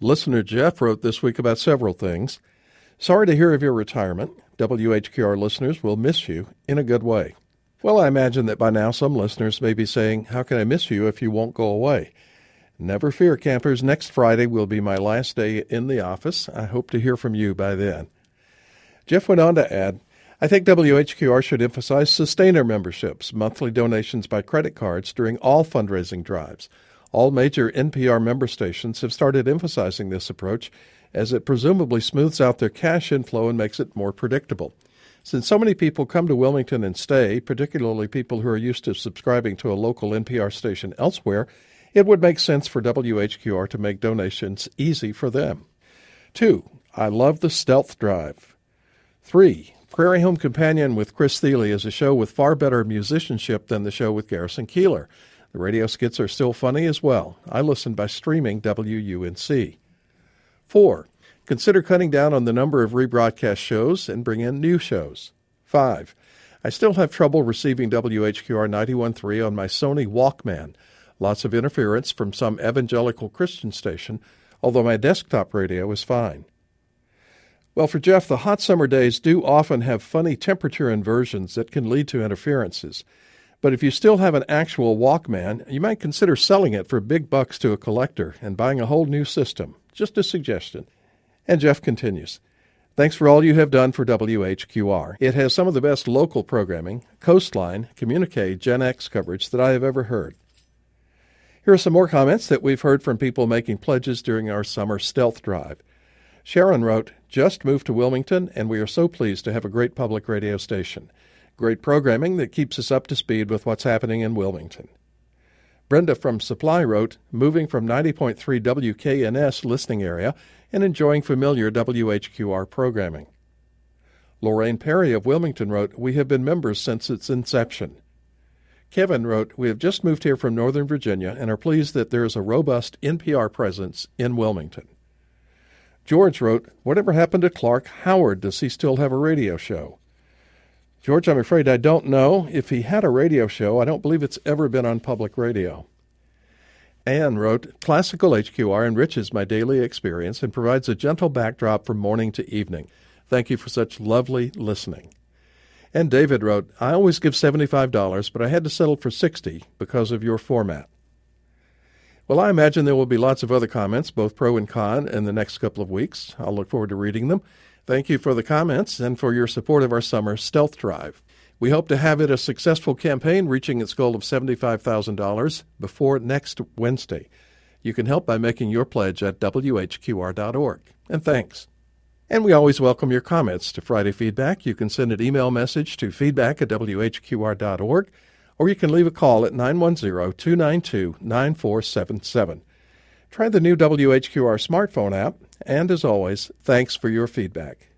Listener Jeff wrote this week about several things. Sorry to hear of your retirement. WHQR listeners will miss you in a good way. Well, I imagine that by now some listeners may be saying, how can I miss you if you won't go away? Never fear, campers. Next Friday will be my last day in the office. I hope to hear from you by then. Jeff went on to add, I think WHQR should emphasize sustainer memberships, monthly donations by credit cards during all fundraising drives. All major NPR member stations have started emphasizing this approach as it presumably smooths out their cash inflow and makes it more predictable. Since so many people come to Wilmington and stay, particularly people who are used to subscribing to a local NPR station elsewhere, it would make sense for WHQR to make donations easy for them. 2. I love the Stealth Drive. 3. Prairie Home Companion with Chris Thiele is a show with far better musicianship than the show with Garrison Keillor. The radio skits are still funny as well. I listen by streaming WUNC. 4. Consider cutting down on the number of rebroadcast shows and bring in new shows. 5. I still have trouble receiving WHQR 91.3 on my Sony Walkman. Lots of interference from some evangelical Christian station, although my desktop radio is fine. Well, for Jeff, the hot summer days do often have funny temperature inversions that can lead to interferences. But if you still have an actual Walkman, you might consider selling it for big bucks to a collector and buying a whole new system. Just a suggestion. And Jeff continues, thanks for all you have done for WHQR. It has some of the best local programming, Coastline, Communique, Gen X coverage that I have ever heard. Here are some more comments that we've heard from people making pledges during our summer stealth drive. Sharon wrote, just moved to Wilmington, and we are so pleased to have a great public radio station. Great programming that keeps us up to speed with what's happening in Wilmington. Brenda from Supply wrote, moving from 90.3 WKNS listening area and enjoying familiar WHQR programming. Lorraine Perry of Wilmington wrote, we have been members since its inception. Kevin wrote, we have just moved here from Northern Virginia and are pleased that there is a robust NPR presence in Wilmington. George wrote, whatever happened to Clark Howard? Does he still have a radio show? George, I'm afraid I don't know. If he had a radio show, I don't believe it's ever been on public radio. Anne wrote, classical HQR enriches my daily experience and provides a gentle backdrop from morning to evening. Thank you for such lovely listening. And David wrote, I always give $75, but I had to settle for $60 because of your format. Well, I imagine there will be lots of other comments, both pro and con, in the next couple of weeks. I'll look forward to reading them. Thank you for the comments and for your support of our summer stealth drive. We hope to have it a successful campaign, reaching its goal of $75,000 before next Wednesday. You can help by making your pledge at WHQR.org. And thanks. And we always welcome your comments to Friday Feedback. You can send an email message to feedback@WHQR.org, or you can leave a call at 910-292-9477. Try the new WHQR smartphone app, and as always, thanks for your feedback.